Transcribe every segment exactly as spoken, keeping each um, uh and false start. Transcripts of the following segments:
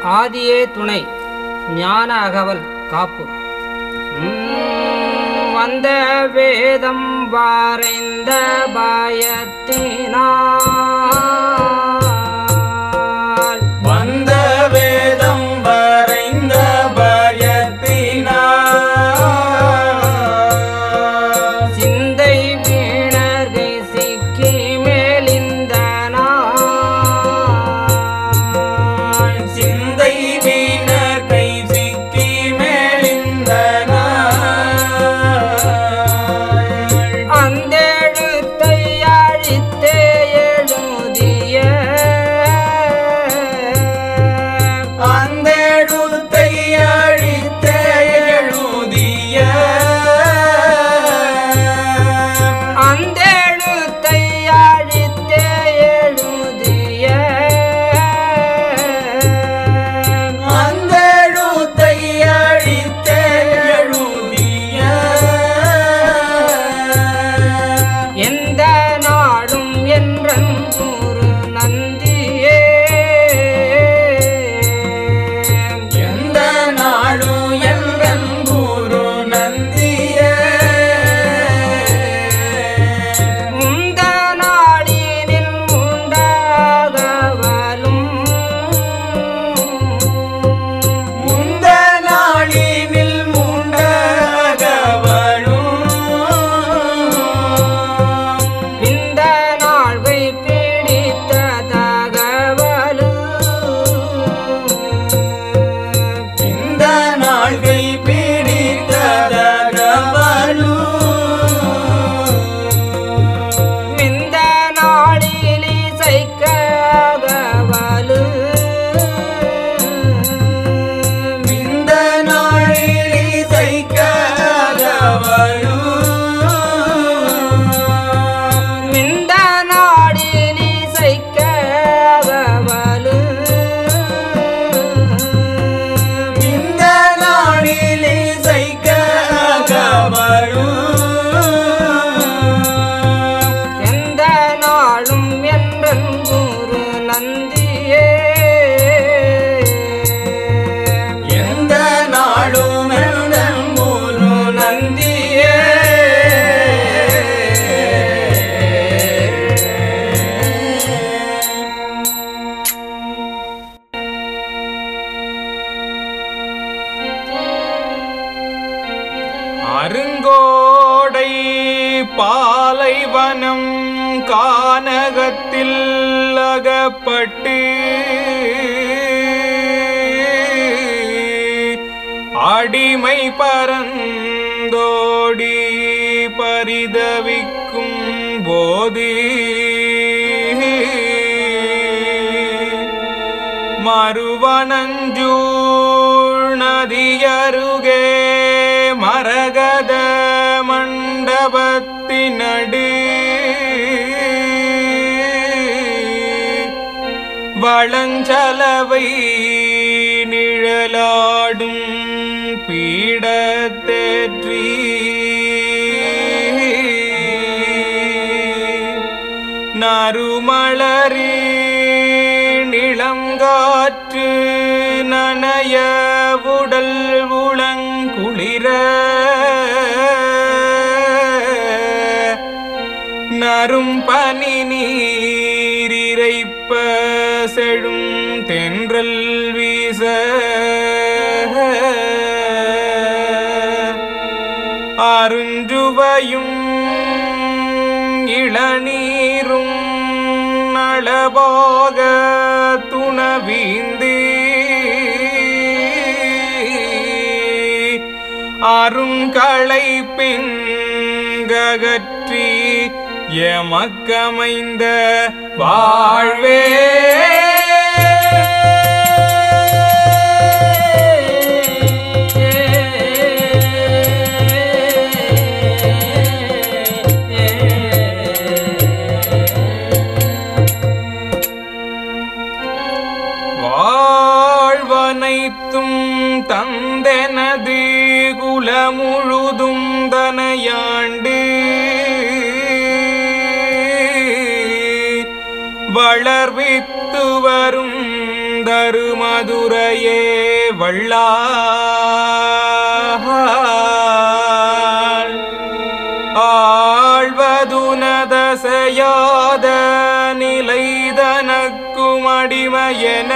ஆதியே துணை ஞான அகவல் காப்பு. வந்த வேதம் வாரைந்த பயத்தினால் வந்த வேதம் வரைந்த பயத்தினால் சிந்தை வீணர்கை சிக்கி மேலிந்த நாள் சிந்தை வீணர் கை சிக்கி மேலிந்த அந்த எழுத்தை அழித்தே எழுதிய அந்த எழுத்தை அழித்தே எழுதிய அந்த எழுத்தை அழித்தே எழுதிய அந்த எழுத்தை அழித்தே எழுதிய எந்த நாடும் என்றன் குரு நந்தியே எந்த நாடும் எங்கள் குரு நந்திய முந்த நாடினில் உண்டாகவலும் முந்த நாளினில் முண்டகவளும் இந்த நாள்வை பிடித்த தகவலு இந்த நாள்கை பிடித்ததகவளும் இந்த நாளில் இசைக்ககவலு இந்த நாளில் இசைக்ககவளும் இந்த நாளில் இசைக்ககவலு இந்த நாளில் இசைக்ககவளும் எந்த நாளும் என்றன் குரு நந்தியே எந்த நாளும் எங்கள் குரு நந்தியே அருங்கோடை பாலைவனம் கானகத்தில் அகப்பட்டு அடிமை பரந்தோடி பரிதவிக்கும் போது மறுவனஞ்சூழ் நதியருகே மரகத மண்டபத்தினடு வளஞ்சலவை நிழலாடும் பீடத்தேற்றி நறுமலரி நிளங்காற்று நனைய உடல் உளங்குளிர நரும் பனி நீரிரைப்ப செழும் தென்றல் வீச அருஞ்சுவையும் இளநீரும் நளபாக துணவீந்து அருங்களை பின்ககற்றி எமக்கமைந்த வாழ்வே வாழ்வனைத்தும் தந்தெனது குலமுழுதும் தனையாண்டு வளர்வித்து வரும் தரு மதுரையே வள்ளாள் ஆழ்வதுனதசையாத நிலைதனக்கும் அடிமையென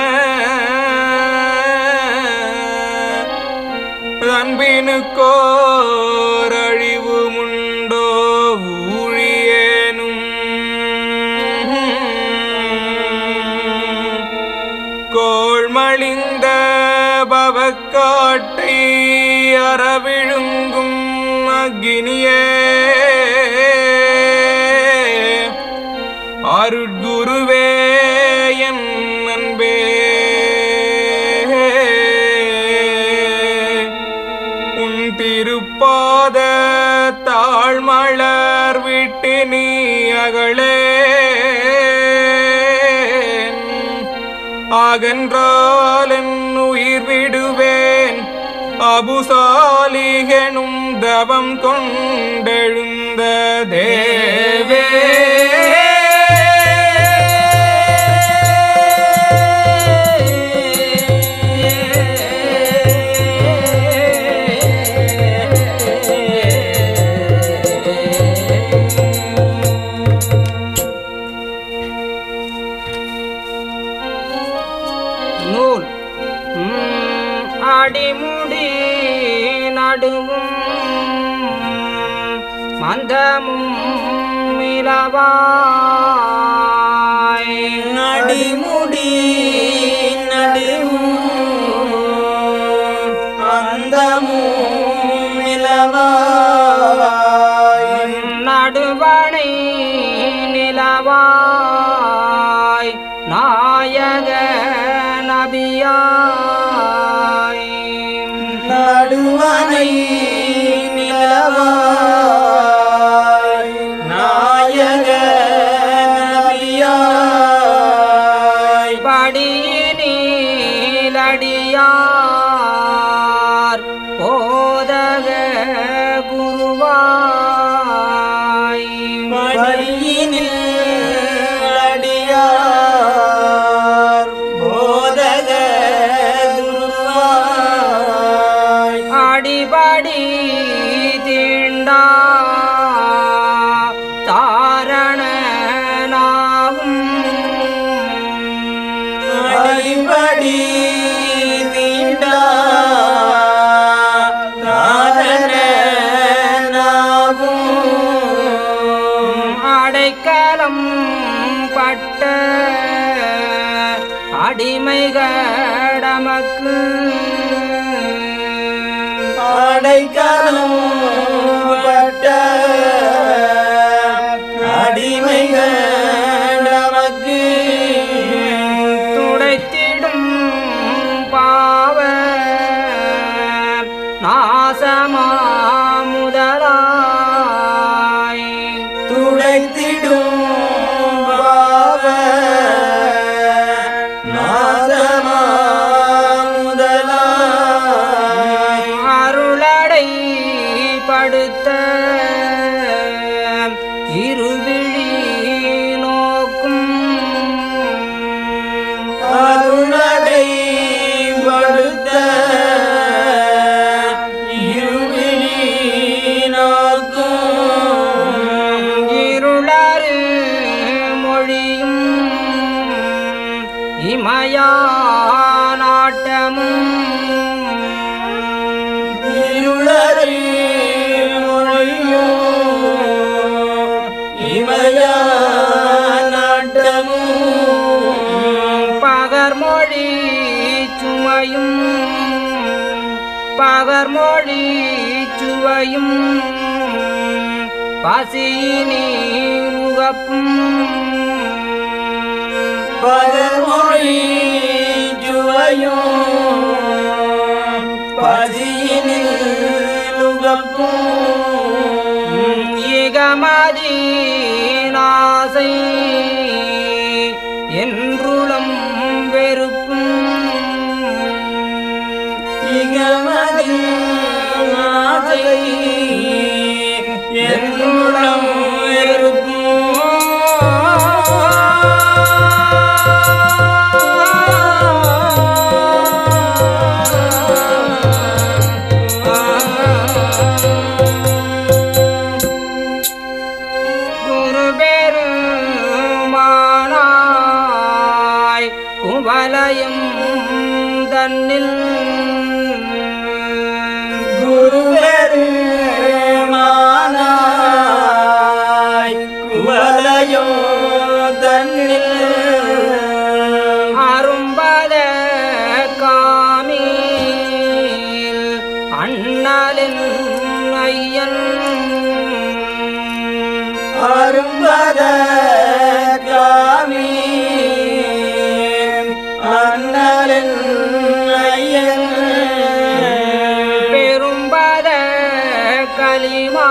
அன்பினுக்கோர் அழிவு முண்டோ ஊழியேனும் கோள்மழிந்த பவக்காட்டை அறவிழுங்கும் அக்கினியே அருட்குருவே என் அன்பே உன் திருப்பாத தாழ்மலர் விட்டு நீ அகலே அகன்றால் என் உயிர் விடுவேன் அபுசாலிகனும் தவம் கொண்டெழுந்த தேவே நூல் அடிமுடி நடுவும் மந்தமும் மிளவாய் நடிமுடி நடுவும் மந்தமும் மிளவாய் நடுவனை நிலவாய் நாயக நபியாய் நடுவனை நிலவாய் நாயக நபியாய் படியினிலடியார் போதக குருவாய் படியினில் அடியார் போதக குருவாய் அடிபடி தீண்டா தாரணனாகும் அடிபடி நீண்டா தாரணனாகும் அடைக்கலம் பட்ட அடிமைகடமக்கு அடைக்கலம் பட்ட அடிமைகள் நமக்கு துடைத்திடும் பாவ நாசமா முதலாய் துடைத்திடும் பாவ நாசமா முதலாய் அருளடை படுத்த இருவிழி நோக்கும் அருளடை படுத்த இருவிழி நோக்கும் இருளறு மொழியும் இமயா நாட்டமும் இருளறி மொழியும் இமயா நாட்டமும் பகர்மொழி சுமையும் பகர்மொழி சுவையும் பசியினி உகப்பும் பகமொழி ஜுவையும் பதியினில் உகப்பும் இகமதி நாசை என்றுளம் வெறுப்பும் இகமதி நாசை என்னுடம் வெறுப்பும் குவலயம் தன்னில் குருவெருமானாய் குவலயம் தன்னில் அரும்பத காமில் அண்ணலின் ஐயன் அரும்பத காமி அண்ணலின் ஐயன் பெரும்பத கலிமா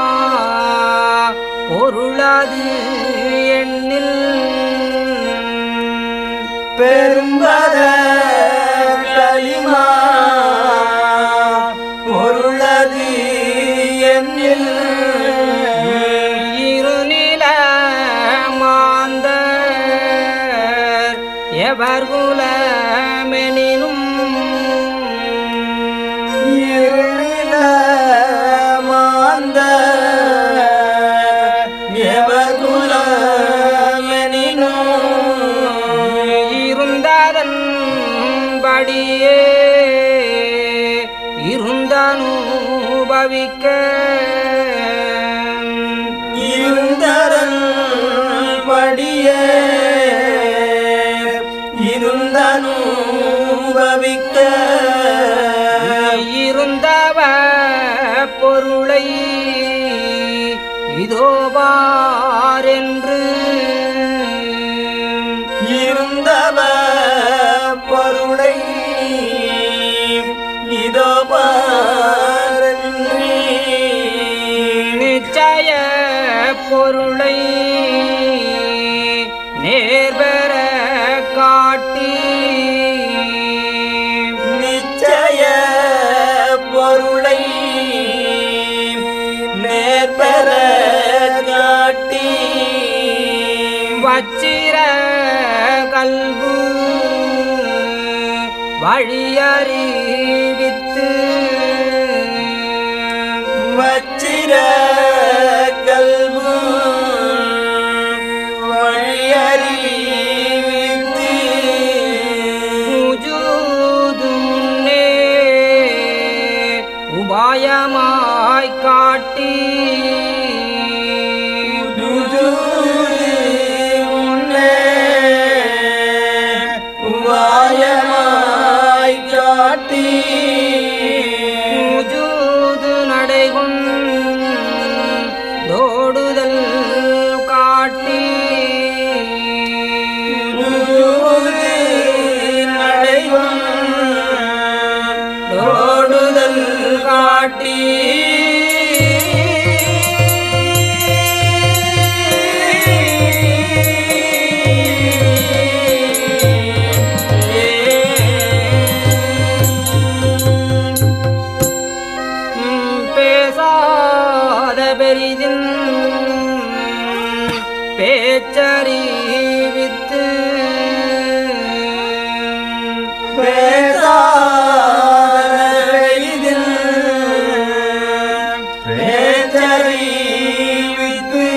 பொருளது எண்ணில் பெரும்பத களிமா பொருளது என்னில் இருநில மாந்தர் எவர்குலமெனினும் இருளில மாந்த எவகுலமெனினோ இருந்ததன் படியே இருந்தனுபவிக்க இருந்தரன் படியே இருந்தனுபவிக்க இருந்தவ பொருளை இதோ பாரென்று இருந்தவ பொருளை இதோ பாரன்றி நிச்சய பொருளை நேர்பெற காட்டி நிச்சய பொருளை நேர்பெற காட்டி வச்சிர கல்பு வழியறிவித்து வச்சிர கல்பு வழியறிவித்து முஜூது முன்னே உபாயமாய் காட்டி முன்னே உபாயமாய் காட்டி முஜூது நடைகொண்டோடுதல் காட்டி நடைவந்தோடுதல் காட்டி பேசாத பெரிதின் பேச்சறிவித்து பேசாதவரிதில் பேச்சறிவித்து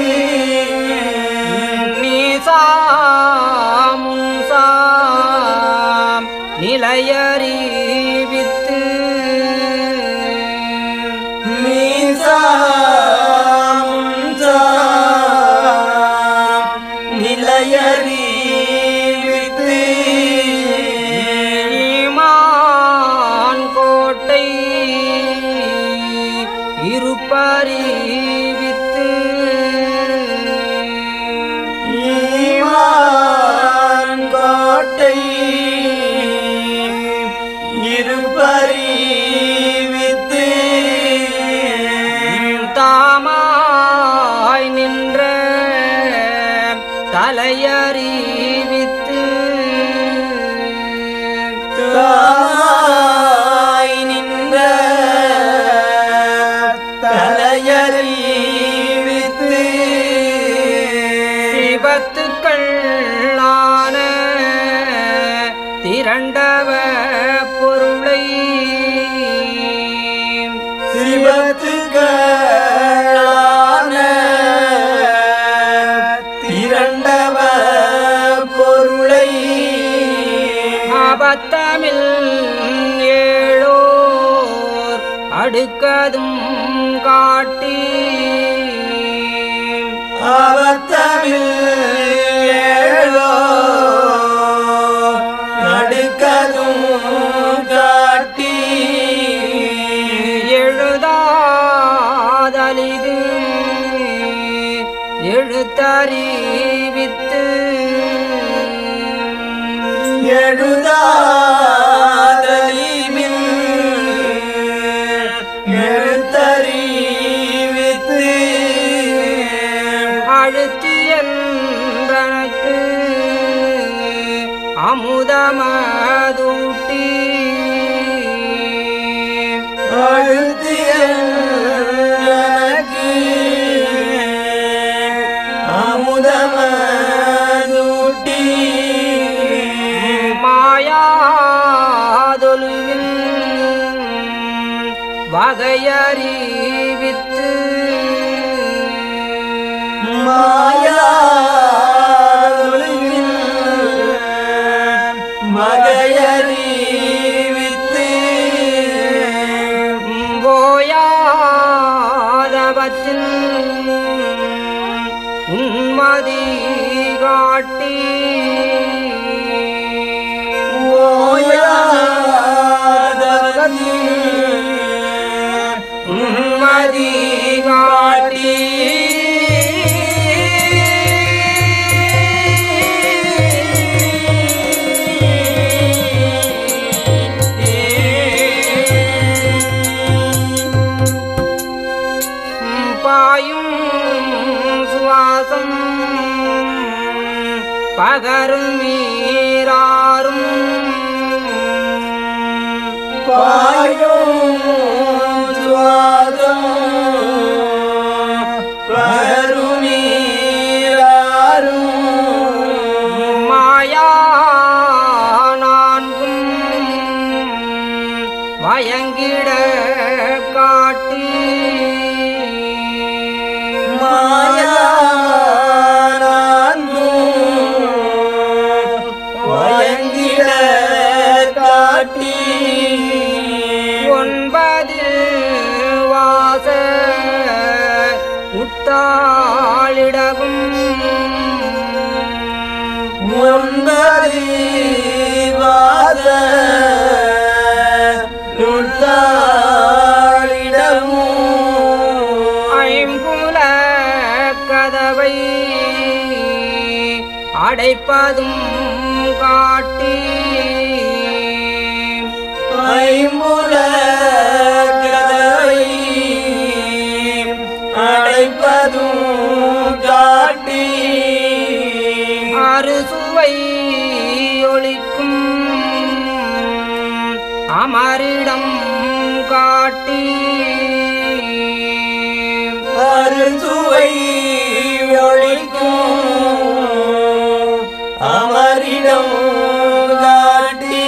நீசாமுசாம் நிலையறிவித்து நீசாமுஞ்சா நிலையறிவித்து ஈமான் கோட்டை இருப்பறிவித்து ஈமான் கோட்டை இருப்பறிவித்து தாமாய் நின்ற தலையறிவித்து தாய் நின்ற தலையறிவித்து சிவத்துக்கள்ளான திரண்டவ பொருளை சிவத்துக்களான திரண்டவ பொருளை அவத்தமில் ஏழோர் அடுக்கதும் காட்டி அவத்தமில் ஏழோர் அடுக்கதும் காட்டி எழுதாதலிது எழுத்தறிவித்து எழுதாதலிமில் எழுத்தறிவித்து அழுத்தியன்றனக்கு அமுதமதூட்டி அழுத்தியன்றனக்கு அமுதமதூட்டி மாயாதொலுவின் வகையறிவித்து மாயாதொழுவின் வகையறிவித்து ஓயாதவற்றின் உன்மதி காட்டி உன்மதி காட்டி பாயும் சுவாசம் பகருமீராரும் பாயும் சுவாசம் பகருமீராரும் மாயா நான்கும் வயங்கிட காட்டி வயங்கிட காட்டி ஒன்பது வாச உத்தாளிடவும் ஒன்பது வாச உத்தாளிடமும் ஐம்புல கதவை அடைப்பதும் காட்டி ஐம்புல கதவை அடைப்பதும் காட்டி அறுசுவை ஒளிக்கும் அமரிடம் காட்டி அறுசுவை ஒளிக்கும் அமரிடம் காட்டி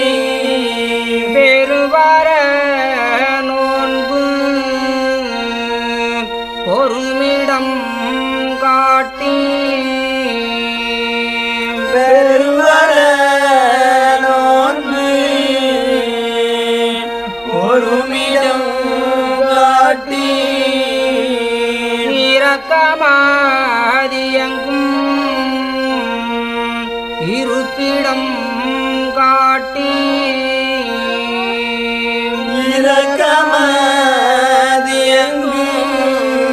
பெருவர நோன்பு பொறுமிடம் காட்டி பெருவர நோன்பு ஒருமிடம் காட்டி இரக்கமாதியங்கும் இருப்பிடம் காட்டி இரக்கமதியங்கும்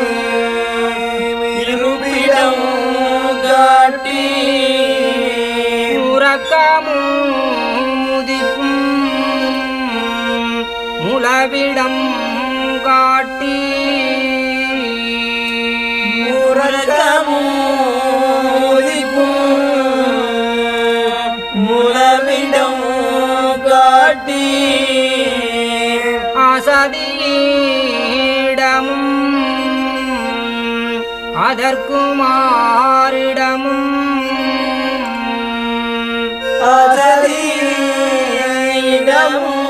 இருப்பிடம் காட்டி உறக்கமும் முதிப்பும் முளவிடம் காட்டி உறக்கமும் உதிப்பும் முளவிடம் காட்டி அசதியிடமும் அதற்குமாரிடமும் அசதியிடமும்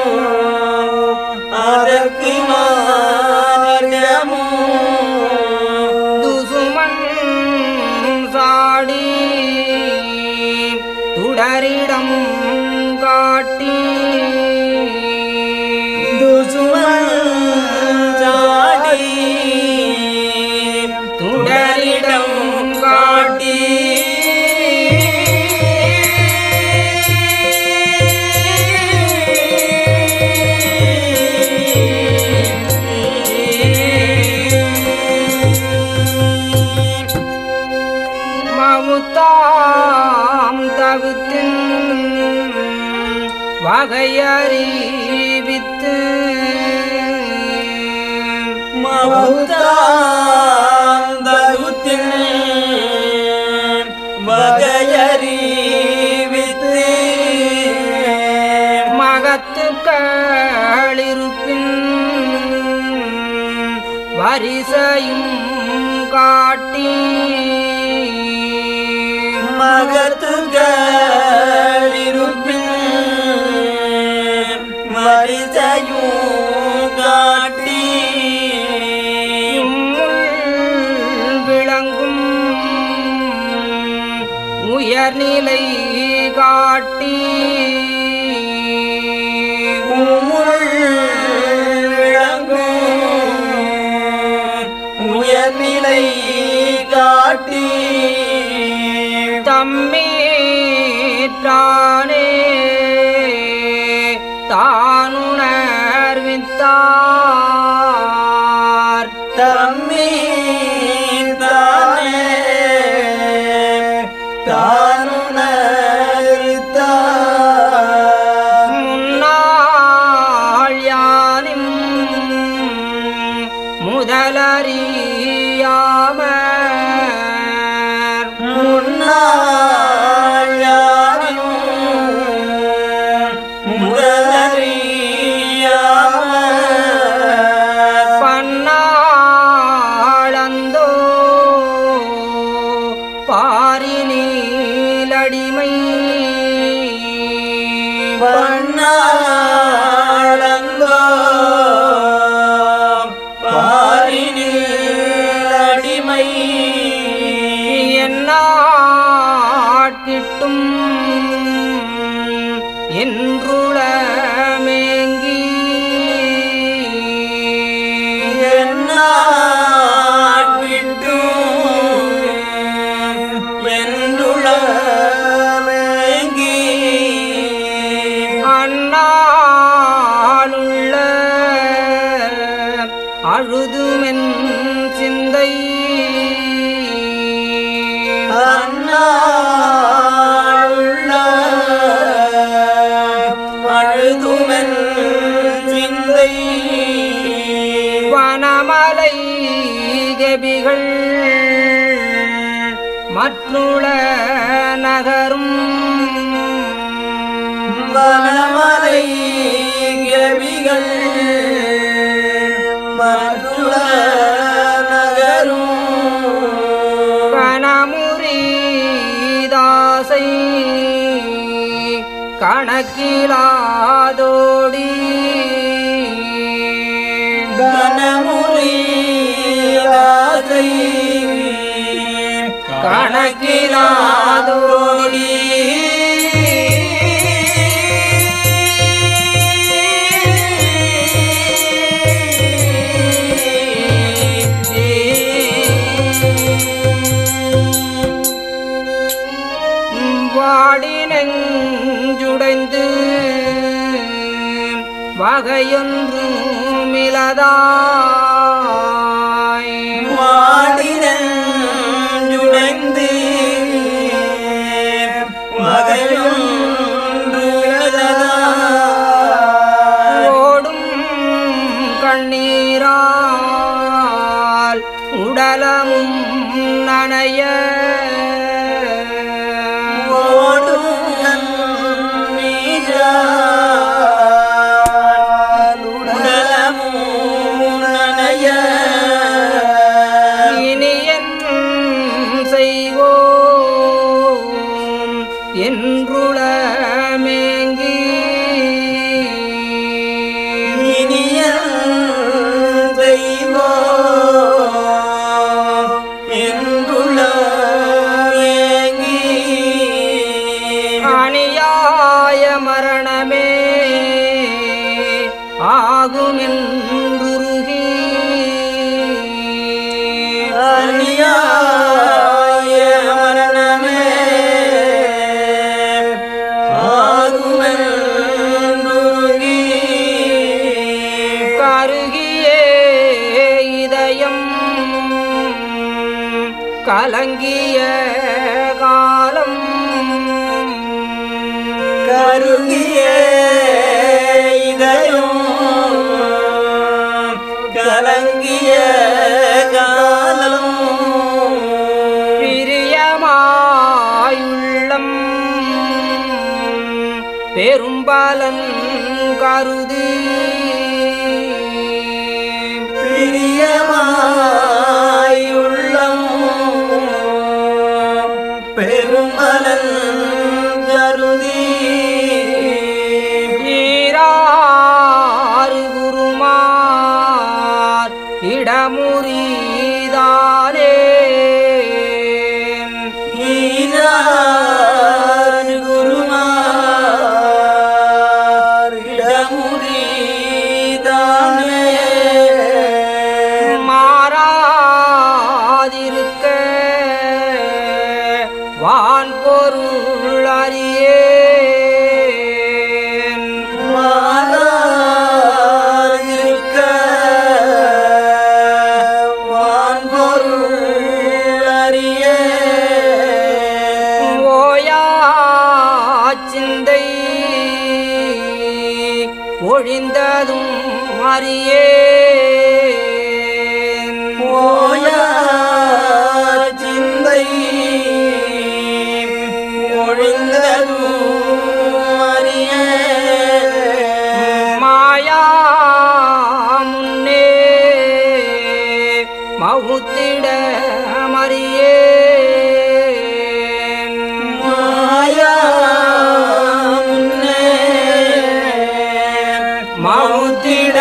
அதற்கு மாறிடமும் துசுமன் சாடி துடரிடம் காட்டி துசுமஞ்சாடி துடரிடம் காட்டி மமுத்தாம் தகுத்தின் வகையறிவித்து மவுத்தாந்தகுத்தின் வகையறிவித்து மகத்துக்களிருப்பின் வரிசையும் காட்டி மகத்துகளிருப்பின் மரிசையும் காட்டி விளங்கும் உயர்நிலை காட்டி உம்முள் விளங்கும் உயர்நிலை காட்டி தம்மீற்றானே தானுணர்வித்தார் தம்மீன் தானே தானுணர்த்தார் முன்னாள் யானும் முதலறியாமற் முன்னாள் யாரும் முதலறியாமற் பன்னாளந்தோ பாரினிலடிமை பன்னாளந்தோ பாரினிலடிமை என்னாட்கிட்டும் என்றுளமேங்கி என்னாட்விட்டும் என்றுளமேங்கி அந்நாளுள்ள அழுதுமென் சிந்தை அந்நாளுள்ள அழுதுமென் சிந்தை வனமலை கெபிகள் மற்றுள நகரும் வனமலை கவிகள் மற்றுள நகரும் கணமுறிதாசை கணக்கிலாதோடி கனமுறியாதை கணக்கிலாதோடி வாடி நெஞ்சுடைந்து வகையொன்றும் இலதாய் வாடினஞ்சுடைந்து வகையொன்றுள்ளதாய் ஓடும் கண்ணீரால் உடலமும் நனைய ஓடும் நீரால் உடலமும் நனைய இனியன் செய்வோம் என்றுளமேங்கி இனியன் தெய்வம் என்றுள்ளேங்கி அநியாய மரண மரணமே ஆகுமென்றுருகி அநியாய மரணமே ஆகுமென்றுருகி கருகியே இதயம் கலங்கிய காலம் கருகிய இதயம் கலங்கிய காலம் பிரியமாயுள்ளம் பெரும்பலன் கருதி பிரியமாயுள்ளம் பெரும்பலன் கருதி ஈராறு குருமார் இடமுறிதானே ஈராறு குருமார் இடமுறிதானே மாறாதிருக்க வான் பொருள் அறியேன் மாறாதிருக்க வான்பொருள் அறியேன் ஓயா சிந்தை ஒழிந்ததும் அறியேன் ஓயா சிந்தை ஒழிந்ததும் அறியேன் மாயா முன்னே மவுத்திட மறியேன் மாயா முன்னே மவுத்திட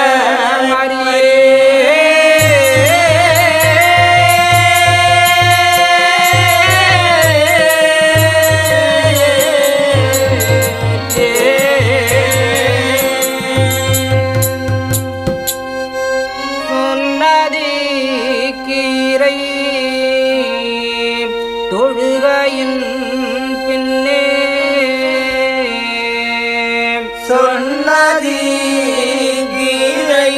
சொன்னதி கீரை தொழுகையின் பின்னே சொன்னதி கீரை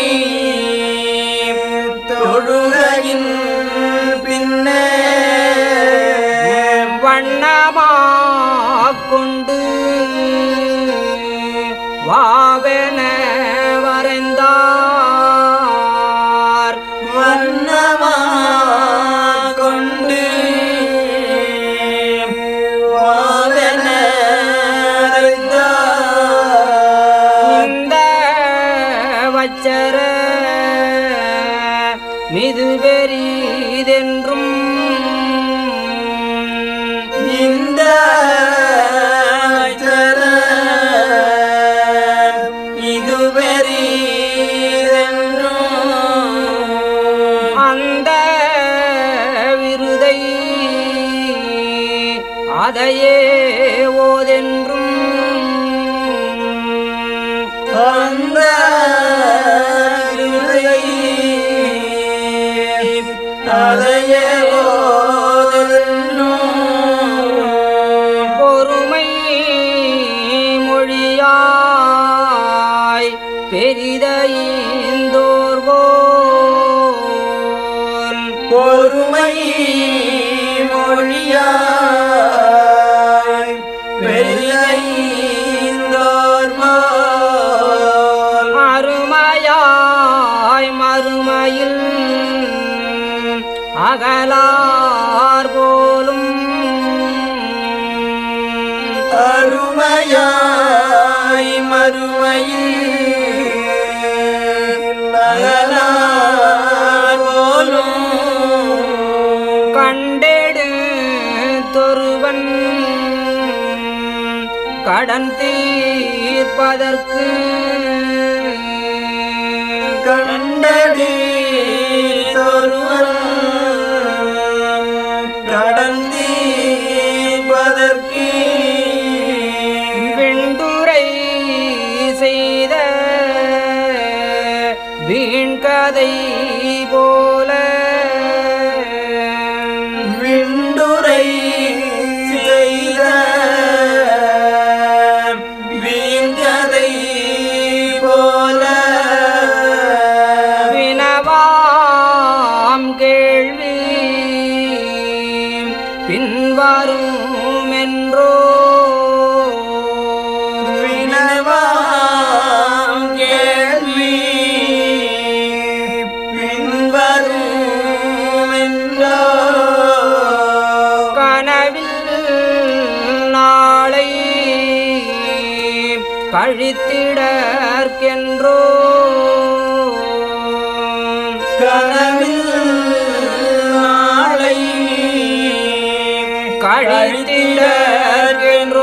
தொழுகையின் பின்னே வண்ணமாக் கொண்டு வாவென வரைந்தார் வண்ணமா கொண்டு வாவென அறிந்தார். இந்த வச்சர மிது பெரிதென்றும் இந்த அச்சர இது பெரிதென்றும் அந்த விருதை அதையே ஓதென்றும் அந்த இருதை அதையே ஓதென்றும் பொறுமை மொழியாய் பெரிதைந்தோர்வோல் பொறுமை மொழியாய் பெரியந்தோர்வோல் அருமையாய் மறுமையில் அகலார் போலும் அருமையாய் மறுமையில் நகலார் போலும் கண்டெடு தொருவன் கடன் தீர்ப்பதற்கு கண்டடி தொருவன் கடந்தீபதற்கு வெண்டுரை விஞ்சதை போல விண்டுரை செய்த விஞ்சதை போல வினவாம் கேள்வி பின்வரும் என்றோ வினவாம் கேள்வி பின்வரும் என்றோ கனவில் நாளை கழித்திடற்கென்றோ கனவில் நாளை கழித்திடற்கென்றோ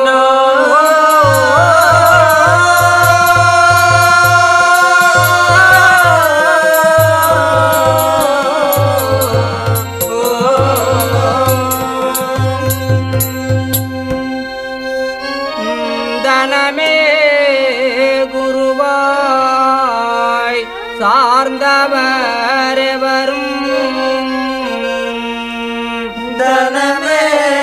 தனமே குருவாய் சார்ந்தவரெவரும் தனமே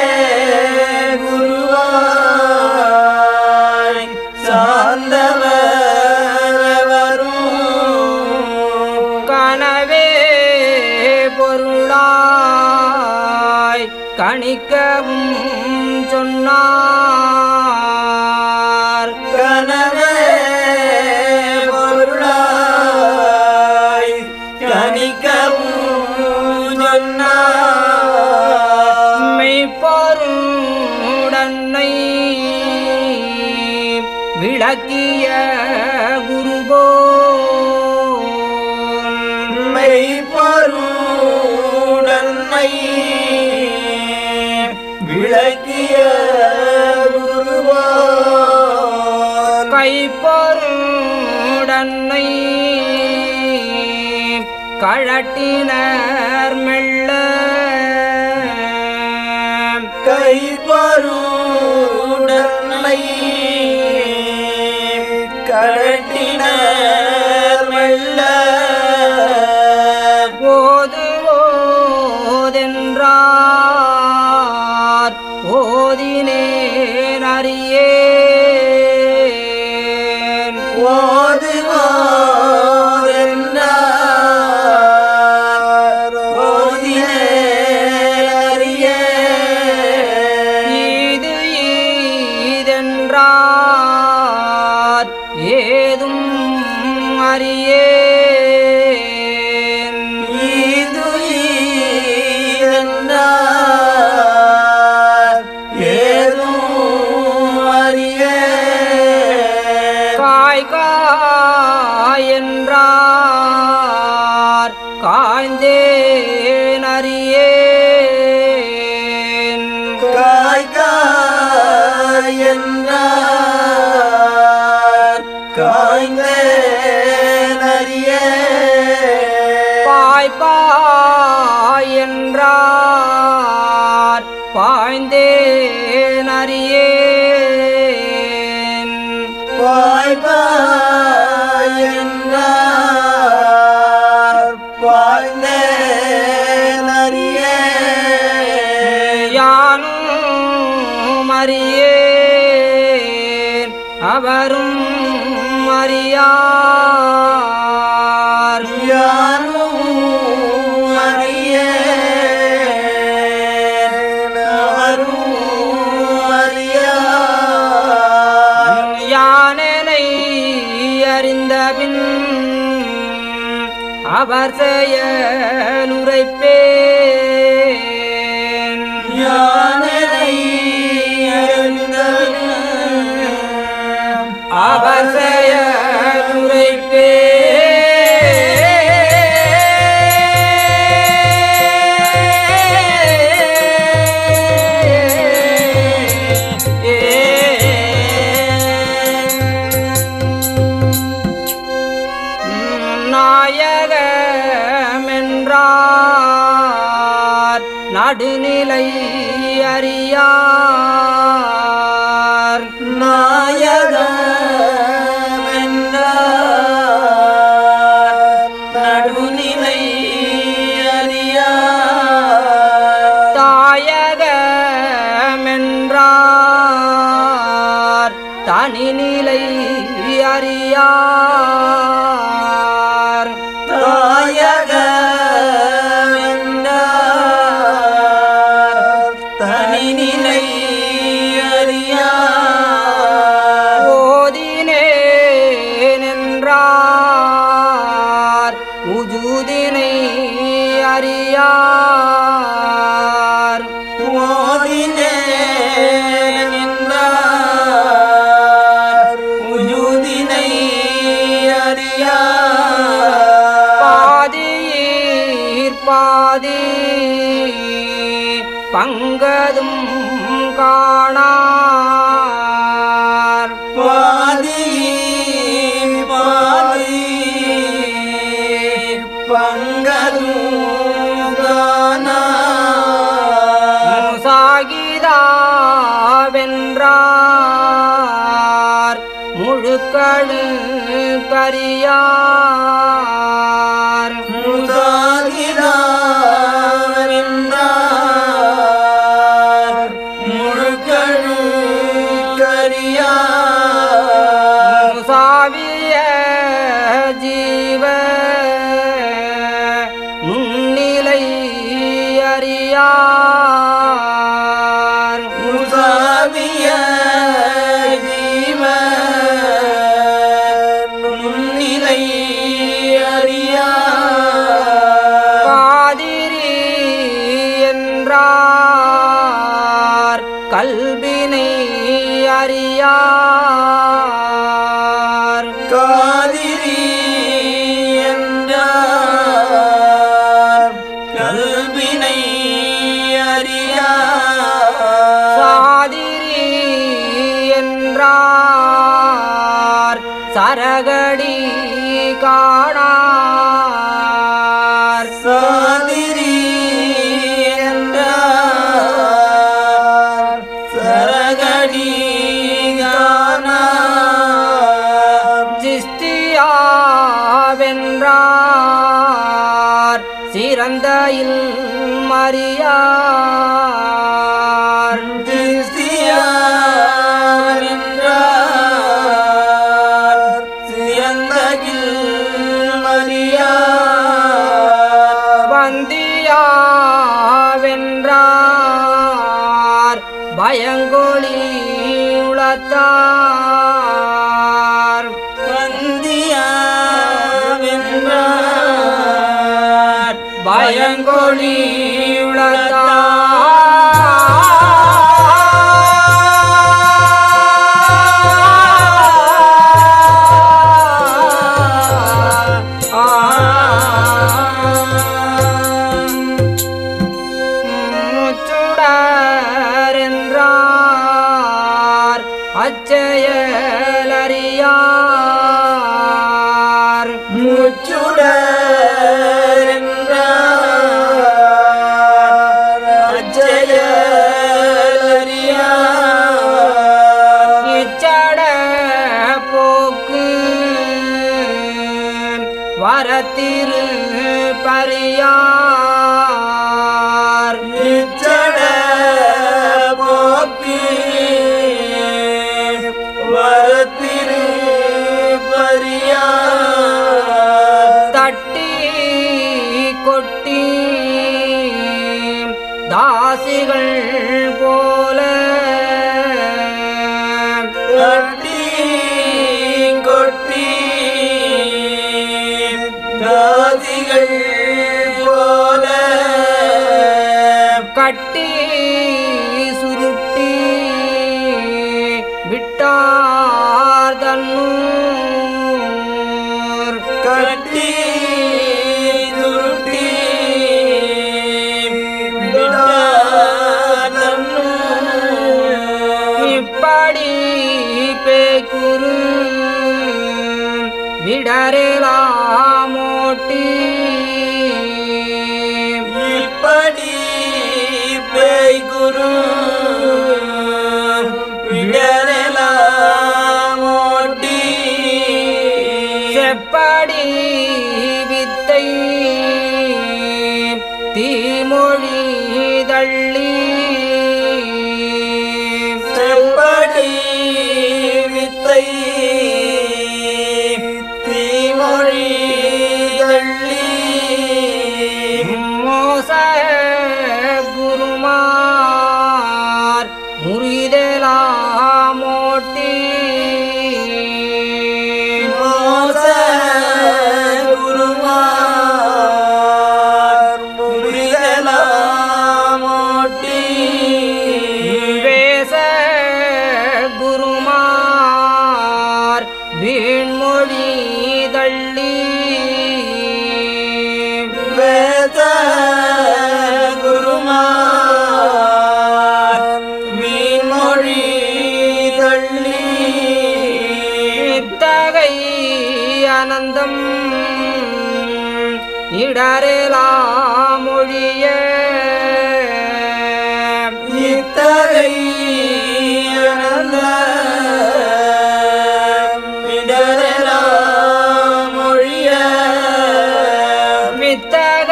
குருவாய் சார்ந்தவரெவரும் கனவே பொருளாய் கணிக்கவும் சொன்னார் கனவே பொருளாய் கணிக்கவும் சொன்னார் மெய்ப்பொருடன்னை விளக்கிய குருபோல் மெய்ப்பொருடன்னை விளக்கிய குருவான் கைப்பொருடன்னை கழட்டினர் மெல்ல கைப்பொருடன்னை கழட்டினர் மெல்ல ஓதுவோதென்றார் ஓதினேன் அறியேன் ஓதுவாரென்றார் ஓதினேன் அறியேன் இது ஈதென்றார் ஏதும் அறியேன் இது ஈதென்றார் ஏதும் அறியேன் காய் காய் என்றார் காய்ந்தேன் அறியேன் காய் காய் என்றார் காய்ந்தேன் அறியேன் பாய் பாய் என்றார் பாய்ந்தேன் அறியேன் பாய் பாய் என்றார் பாய்ந்தேன் அறியேன் யானும் அறியேன் அவரும் அறியார் யாரும் அறியேன் அவரும் அறியார் யானனை அறிந்தபின் அவர் செயலுரைப்பேன் யானை அறிந்தபின் அவர் செயலுரைப்பேன் நாயகமென்றார் நடுநிலை அறியார் நாயகமென்றார் நடுநிலை தனிநிலை அறியார் தாயக தனிநிலை அறியார் ஓதினேன் என்றார் உஜூதினை அறியார் ஓதினேன் என்றார் உஜூதினை அறியார் பாதியீர் பாதி பங்கதும் காணார் பாதி பாதி பங்கதுங்கானார் முசாகிதாவென்றார் முழுக்கழு கரியார் முசாகிதாவென்றார் முழுக்கழு கரியார் முசாவிய ஜீவ நுண்ணிலை அறியார் முசாவிய ஜீவ நுண்ணிலை அறியார் காதிரி என்றார் கல்வினை அறியார் காதிரி என்றார் கல்வினை அறியார் சாதிரி என்றார் சரகடி காணார் சாதிரி என்றார் சரகடி காணார் ஜிஸ்தியாவென்றார் சிறந்த இல்மறியார் கிறிஸ்தியாவென்றார் சிறந்தகில் மரியார் வந்தியாவென்றார் பயங்கொழி உளத்தார் வந்தியாவென்றார் பயங்கொழி முச்சுடரென்றார் அச்செயலறியார் முச்சுடர் என்றார் அச்செயலறியார் இச்சட போக்கு வரத்திரு பரியார் இச்சட போக்கு வரத்திரு பரியார் தட்டி கொட்டி தாசிகள் போல தட்டி கொட்டி தாதிகள் போல கட்டி சுருட்டி விட்டார் தன்னூர் கட்டி துருட்டி விட்டார் தன்னூர். இப்படி பேக்குரு விடரேலாமோட்டி இப்படி பேய் குரு விடரெல்லாம் ஓட்டி செப்படி வித்தை தீமொழி தள்ளி செப்படி மோச குருமார் முறிதலாமோட்டி வேச குருமார் வீண்மொழி தள்ளி வேத குருமார் வீண்மொழி தள்ளி இத்தகை அனந்தம் இடரெலாம் மொழிய இத்தகை அனந்த இடரெலாம் மொழிய வித்தக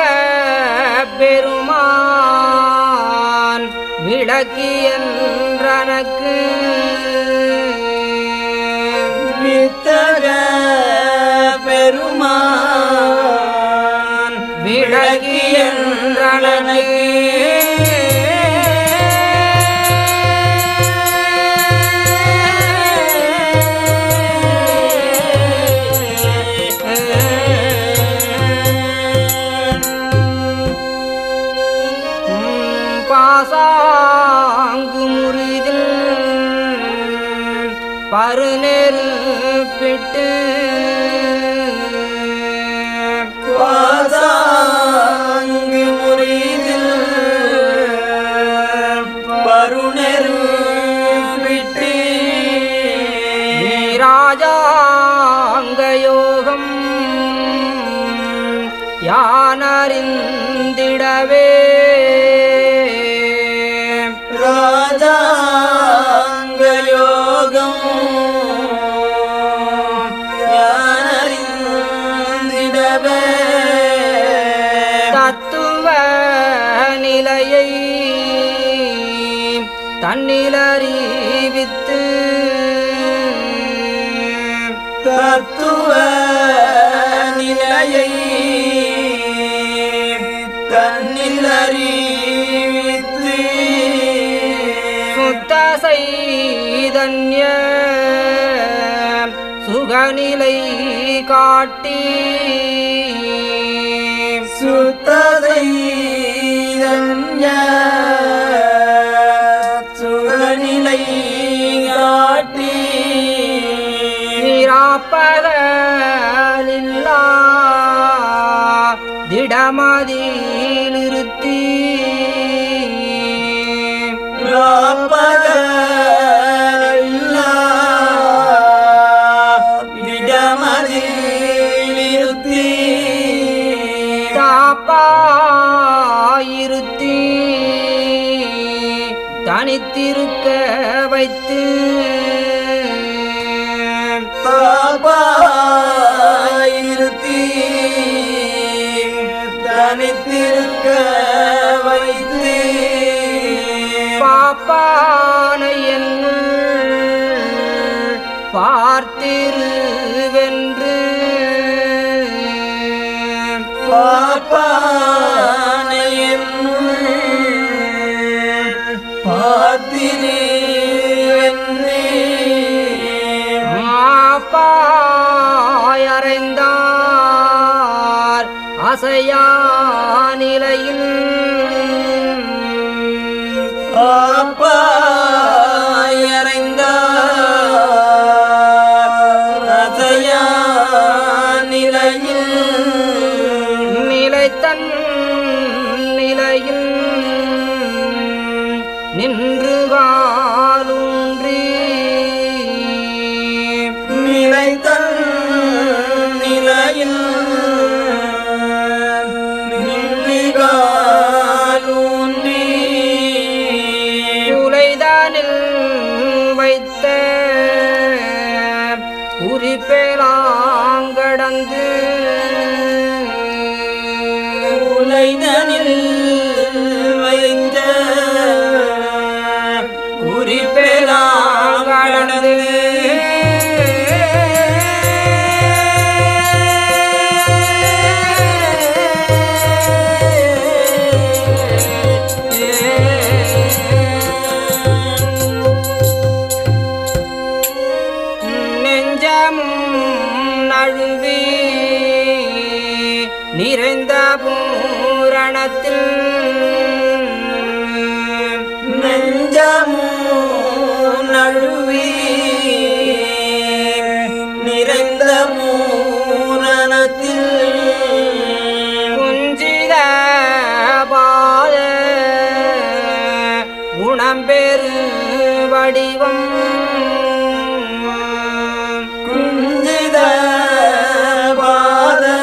பெருமான் விளக்கி என்றனக்கு வித்தக பெருமான் விளக்கி என்றனக்கு பாசாங்கு முறிதில் பருநெருப்பிட்டு பாசாங்கு முறிதில் பருநெருப்பிட்டு ராஜாங்க யோகம் யானறிந்திடவே ராஜாங்க யோகம் யானறிந்திடவே தத்துவ நிலையை தன்னிலறிவித்து தத்துவ நிலையை தன்னில் அறிவித்து சுத்த சைதன்ய சுகநிலை காட்டி சுத்ததை தன்ய சுகநிலை காட்டி நிராப்பகலில்லா திடமதிலிருத்தி ராப்பகலில்லா திடமதிலிருத்தி தாப்பாயிருத்தி தனித்திருக்க வைத்து தாபாயிருத்தி தனித்திருக்க வைத்து பாப்பானை என்னுள் பார்த்திருவென்று பாப்பானை என்னுள் பார்த்திரு மாப்பாயறைந்தார் அசையா நிலையில் பாப்பாயறைந்தார் அசையா நிலையில் நிலைத்தன் நிலையில் நின்று காலூன்றி நிலைத்தல் நிலையில் நின்றுகாலூன்றி உலைதானில் வைத்த குறிப்பெலாங்கடந்து உலைதனில் வைத்த குறிப்பெலாங்கடந்து நிறைந்த பூரணத்தில் நெஞ்சமோ நழுவி நிறைந்த பூரணத்தில் குஞ்சித பாத குணம்பெரு வடிவம் குஞ்சித பாத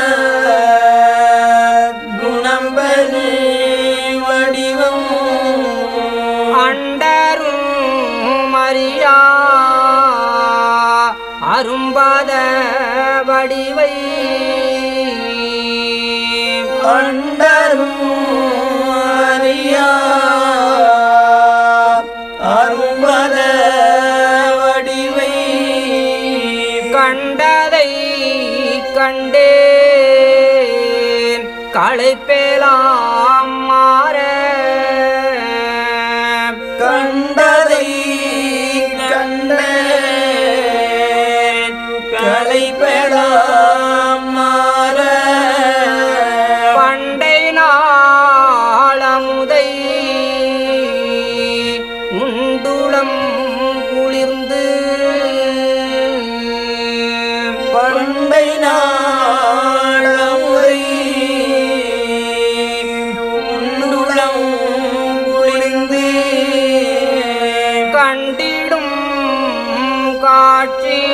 குணம்பெரு வடிவம் அண்டரும் மரியா அரும்பாத வடிவை அண்டரும் அறியா அரும்பத வடிவை கண்டதை கண்டேன் களைப்பேலாம் மாற கண்டதை கண்டேன் களைப்பெலாம் மாற பண்டை நாளமுதை உண்டுளம் குளிர்ந்து பண்டை நாளமுறை உண்டுளம் குளிர்ந்து கண்டிடும் காட்சி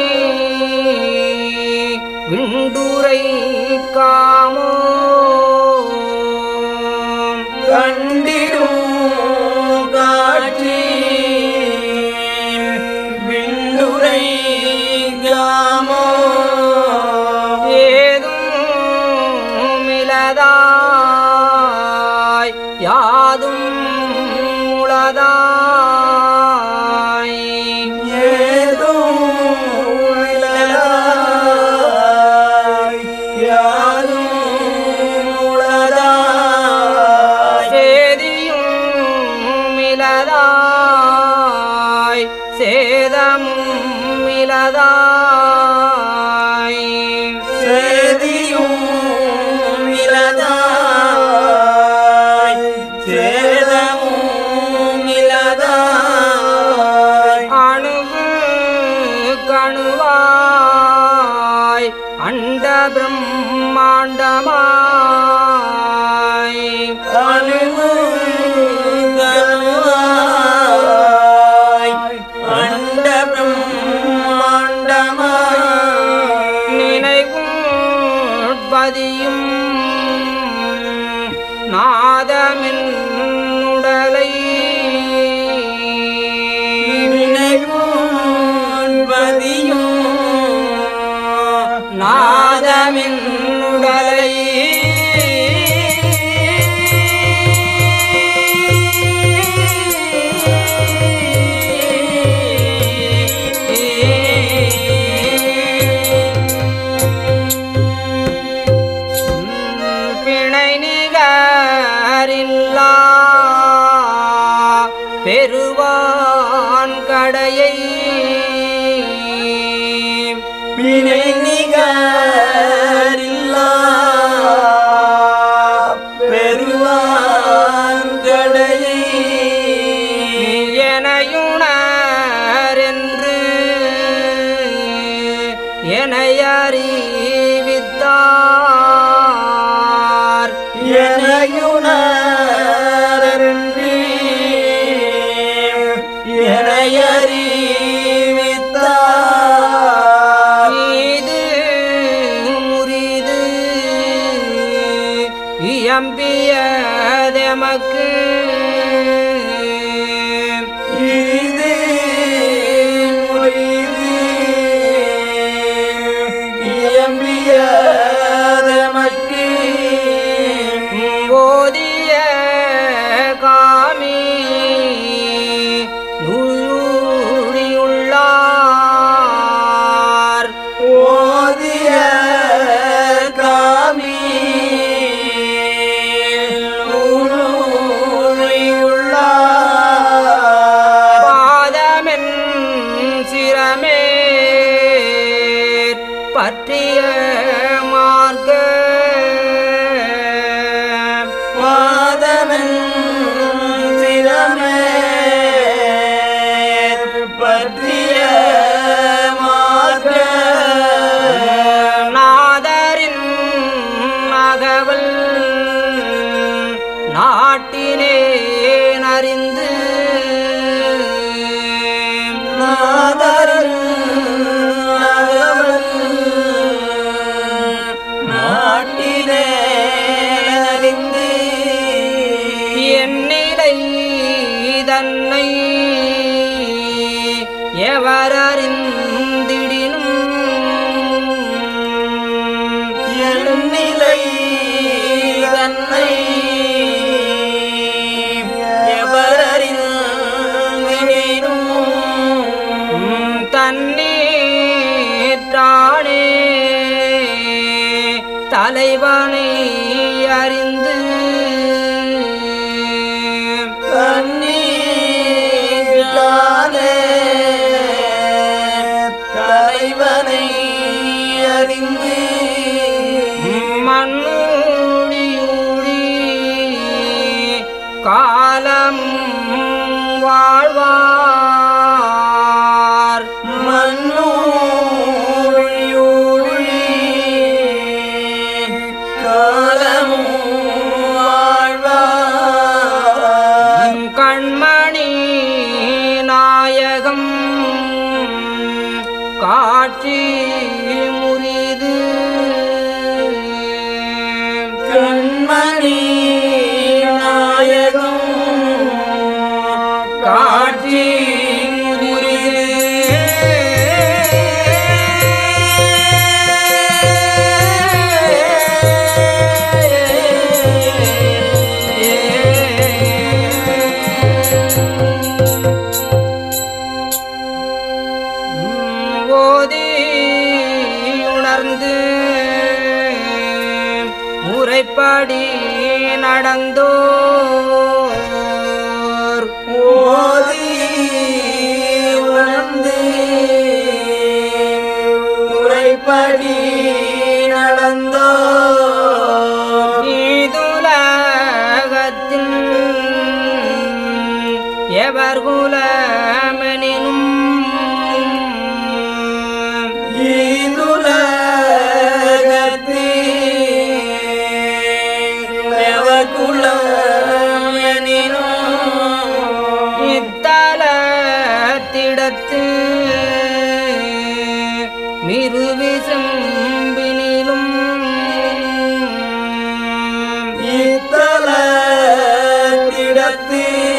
விண்டுரை காமோ கண்டிடும் காட்சி விண்டுரை காமோ ஏதும் மிலதாய் யாதும் உளதாய் ஏதும் இலலாய் யாதும் உளதாய் சேதியும் மிலதாய் சேதமும் மிலதாய் சேதியும் இலதாய் சேதமும் இலதாய் அணுவு கணுவாய் அண்ட பிரம்மாண்டமாய் அணுவு கணுவாய் அண்ட பிரம்மாண்டமாய் நினைவும் பதியும் நாதமின் உடலை நினைவும் பதியும் நாதமின் உடலை பிணை நிகரில்லா பெருவான் கடையை பிணை நிகரில்லா பெருவான் கடையை எனையுணரென்று எனையறிவித்தார் எனையுணரன்றி எனையறிவித்தார் இது முறிது இயம்பியதெமக்கு இது முறிது இயம்பியதெமக்கு ஓதிய காமி நூறியுள்ளார் ஓதிய காமி நூறியுள்ளார் பாதமென் சிரமே பற்றிய மார்க்க அறிந்திடினும் என் நிலை தன்னை எவரறிந்திடினும் தன்னேற்றானே தலைவனை அறிந்து தன்னீரானே தலைவனை அறிந்து மண்ணூழியூழி காலம் வாழ்வார் மண்ணூழியூழி காலமும் வாழ்வார் கண்மணி நாயகம் காட்சி முறிது கண்மணி நாயகம் காட்சி முறிது ஓதி உணர்ந்து முறைப்படி நடந்தோர் ஓதி உணர்ந்து முறைப்படி நடந்தோ ஈதுலகத்தில் எவர் குலமெனினும் இத்தலத்திடத்து மிருவிசம்பினிலும் இத்தலத்திடத்து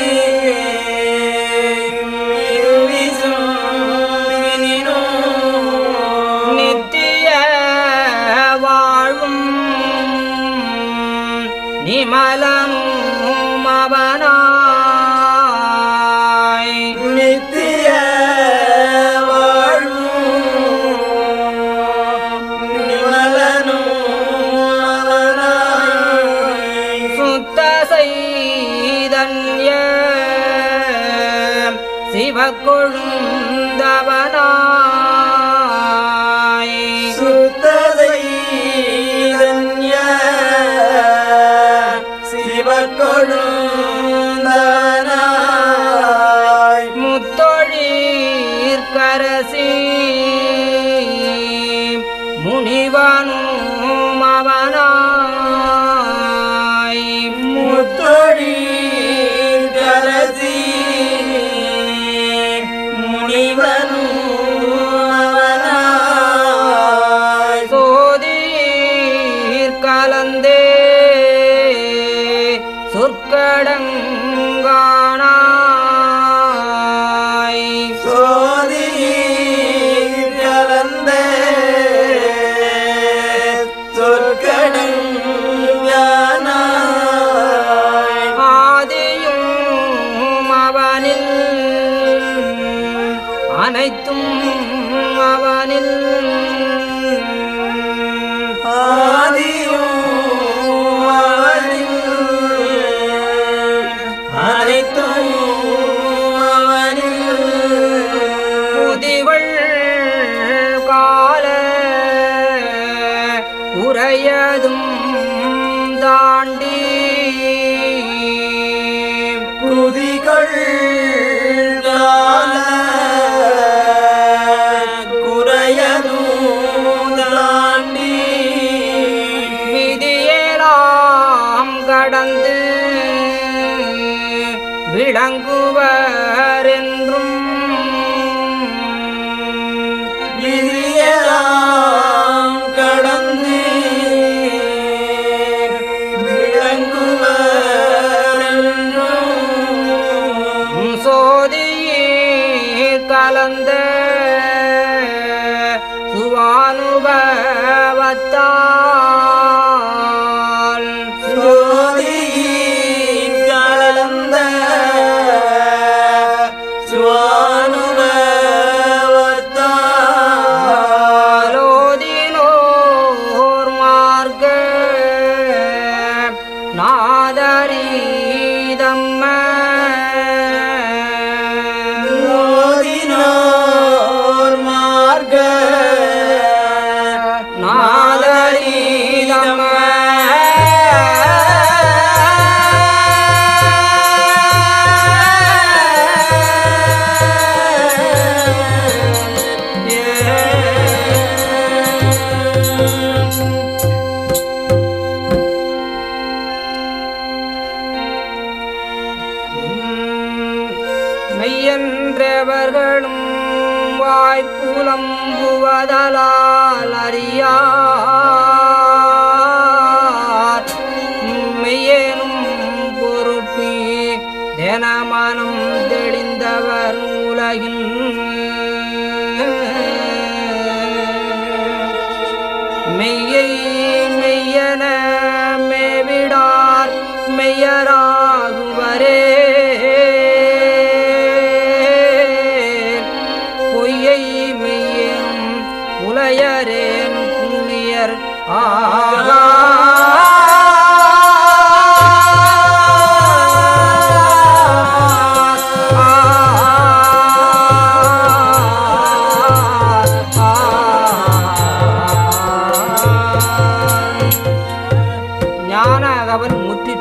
நித்திய வாழும் நிமலனும் அவனாய் நித்திய வாழும் நிமலனும் அவனாய் சுத்த செய்தன்ய சிவக்கொழுந்தவனாய் சுத்ததை தன்ய சிவக்கொழுந்தனாய் முத்தொழிற்கரசி முனிவனும் அவனாய் முத்தொழி கரசி முனிவனும் அவனாய் சோதிர் கலந்தே சொற்கடங்கானாய் சோதி கலந்த சொற்கடங்கானாய் ஆதியும் அவனில் அனைத்தும் அவனில் ஆதியும் அவனில் அனைத்தும் அவனில் புதிகள் கால உரையதும் தாண்டி குதிகள் கால குறையதும் தாண்டி விதியெல்லாம் கடந்து விளங்குவர் என்றும் விதியெல்லாம் கடந்து விளங்குவர் என்றும். சோதியில் கலந்த பாவத்தால் ஜோதியில் கலந்த சுவானுபவத்தால் ஓதினோர் மார்க்க நாதரீதம்ம ஓதினோர் மார்க்க நாதரீதம்ம மெய்யென்றவர்களும் வாய்ப்புலம்புவதலால் அறியார் மெய்யேனும் பொருட்பி தினமனம் தெளிந்தவர் உலகில் மெய்யை மெய்யன மேவிடார் மெய்யராகுவரே பொய்யை மெய்யேனும் உலையரேன் புண்ணியர் ஆகா ஞான அகவல் முத்தி